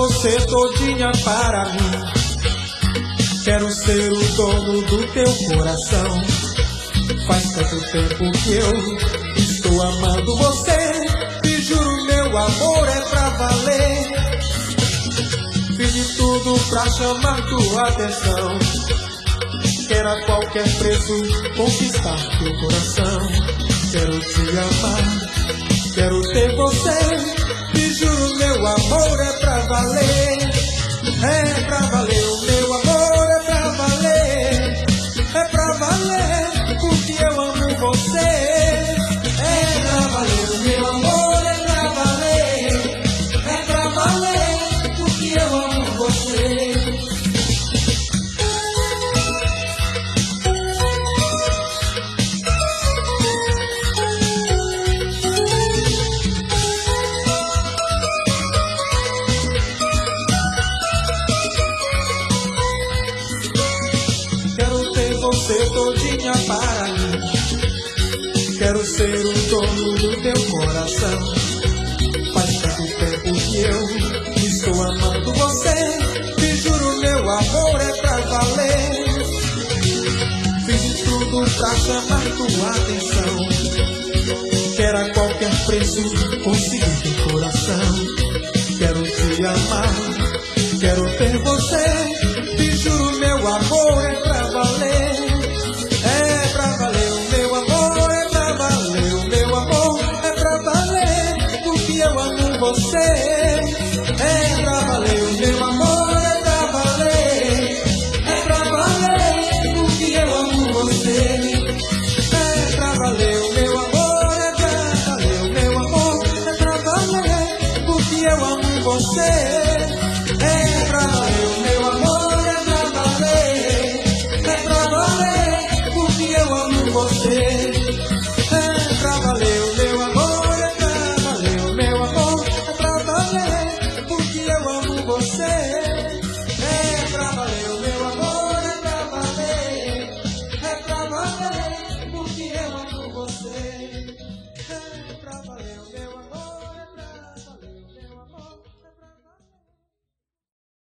você todinha para mim. Quero ser o dono do teu coração. Faz tanto tempo que eu estou amando você. Te juro, meu amor é pra valer. Fiz de tudo pra chamar tua atenção. Quero a qualquer preço conquistar teu coração. Quero te amar, quero ter você. Te juro, meu amor é pra valer. É pra valer, o meu amor é pra valer. É pra valer, porque eu amo você. É pra valer, o meu amor é pra valer. É pra valer, porque eu amo você. Você todinha para mim. Quero ser o dono do teu coração. Faz tanto tempo que eu estou amando você. Te juro, meu amor é pra valer. Fiz de tudo pra chamar tua atenção. Quero a qualquer preço conseguir teu coração. Quero te amar, quero ter você. Te juro, meu amor é pra valer. É pra valer, o meu amor é pra valer. O meu amor é pra valer, porque eu amo você. É pra valer, o meu amor é pra valer. É pra valer, porque eu amo você. É pra valer, o meu amor é pra valer. O meu amor é pra valer, porque eu amo você. É pra valer, o meu amor é pra valer. É pra valer, porque eu amo você.